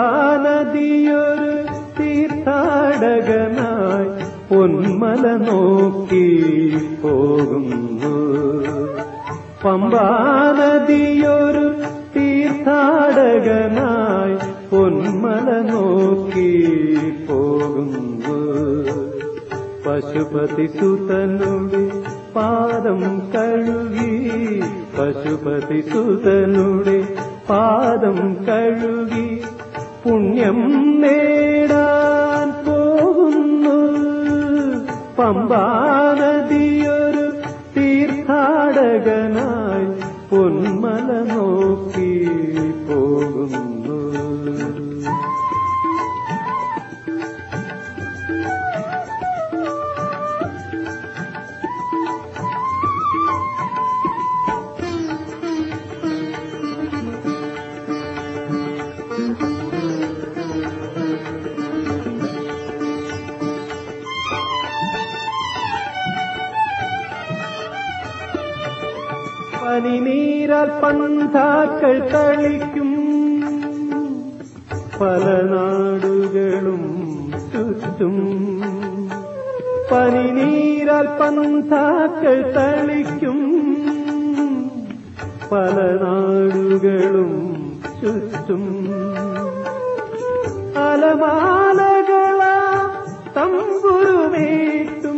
നദിയൊരു തീർത്ഥാടകനായി പൊന്മല നോക്കി പോകുന്നു. പമ്പാ നദിയൊരു തീർത്ഥാടകനായി പൊന്മല നോക്കി പോകുന്നു. പശുപതി സുതനുടെ പാദം കഴുകി, പശുപതി സുതനുടെ പാദം കഴുകി പുണ്യം നേടാൻ പോകുന്നു. പമ്പാ നദിയൊരു തീർത്ഥാടകനായി പൊന്മല നോക്കി പോകുന്നു. പനിനീരാൽ പന്താക്കൾ കളിക്കും, പല നാടുകളും ചുറ്റും. പനിനീരാൽ പന്താക്കൾ കളിക്കും, പല നാടുകളും ചുറ്റും. അലമാലകളാ തമ്പുരുമേറ്റും,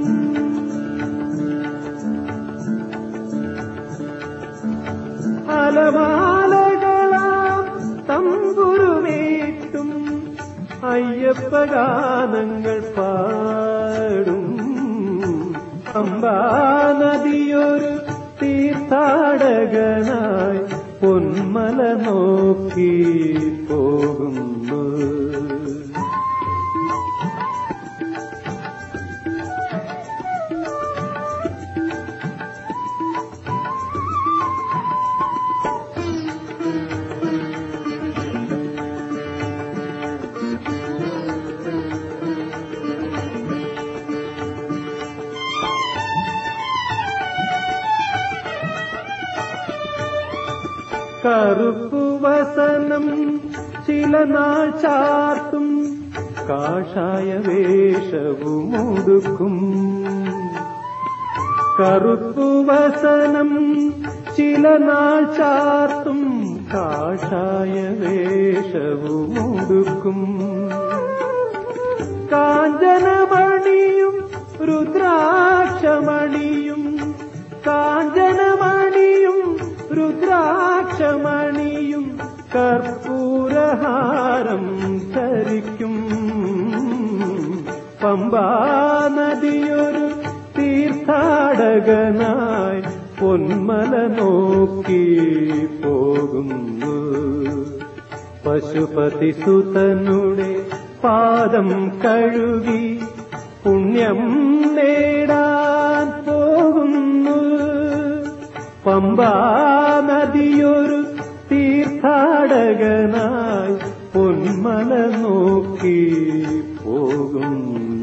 അലമാലകളാം തമ്പുരുമേറ്റും അയ്യപ്പഗാനങ്ങൾ പാടും. പമ്പാ നദിയൊരു തീർത്ഥാടകനായി പൊന്മല നോക്കി പോകുന്നു. കറുപ്പു വസനം ചില നാൾ ചാർത്തും, കാഷായ വേഷവുമുടുക്കും. കറുപ്പു വസനം ചില നാൾ ചാർത്തും, കാഷായ വേഷവുമുടുക്കും. കാഞ്ചനമണിയും രുദ്രാക്ഷമണിയും, കാഞ്ചനമണിയും രുദ്രാക്ഷമണിയും കർപ്പൂരഹാരം ധരിക്കും. പമ്പാ നദിയൊരു തീർത്ഥാടകനായി പൊന്മല നോക്കി പോകുന്നു. പശുപതി സുതനുടെ പാദം കഴുകി പുണ്യം നേടാൻ പോകുന്നു. പമ്പാ നദിയൊരു തീർത്ഥാടകനായി പൊന്മല നോക്കി പോകുന്നു.